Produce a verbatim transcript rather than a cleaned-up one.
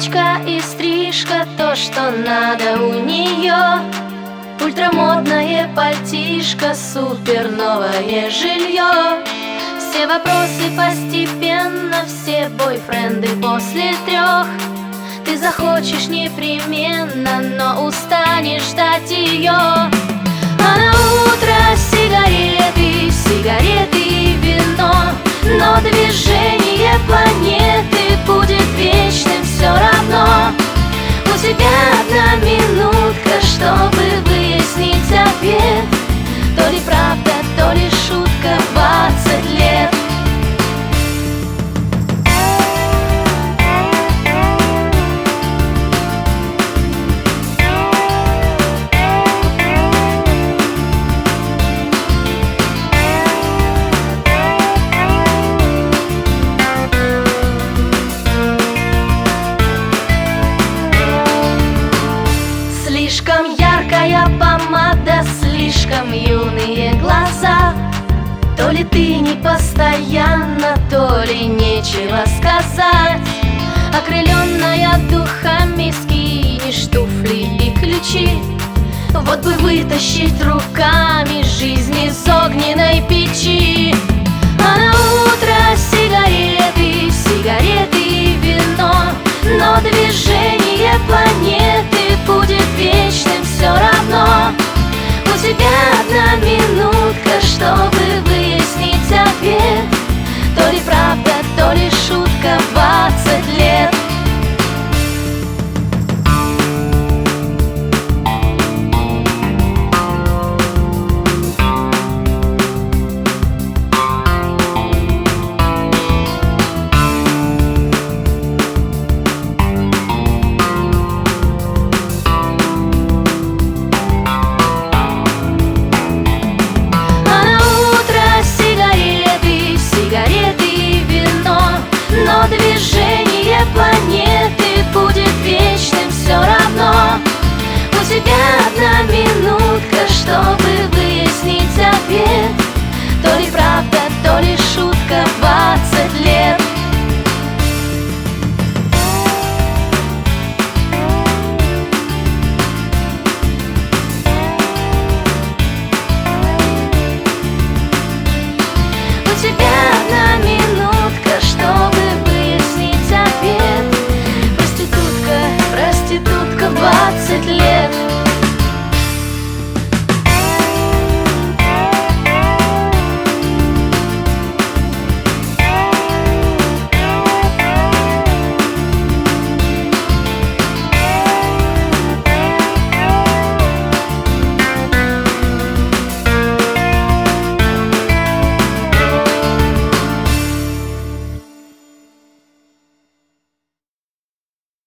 Стрижка и стрижка, то, что надо у нее. Ультрамодное пальтишко, супер новое жилье. Все вопросы постепенно, все бойфренды после трех. Ты захочешь непременно, но устанешь ждать ее. А на утро сигареты, сигареты и вино. Но движение планеты будет вечным все равно. У тебя одна минутка, чтобы выяснить ответ. То ли правда, то ли шутка, двадцать лет. Слишком яркая помада, слишком юные глаза. То ли ты не постоянно, то ли нечего сказать. Окрыленная духами скинешь туфли и ключи. Вот бы вытащить руками жизнь из огненной печи. А на утро сигареты, сигареты и вино. Но движение планеты будет вечным все равно. У тебя одна минутка, чтобы выяснить ответ. То ли правда, то ли шутка, двадцать лет. Но движение планеты будет вечным все равно. У тебя одна минутка, чтобы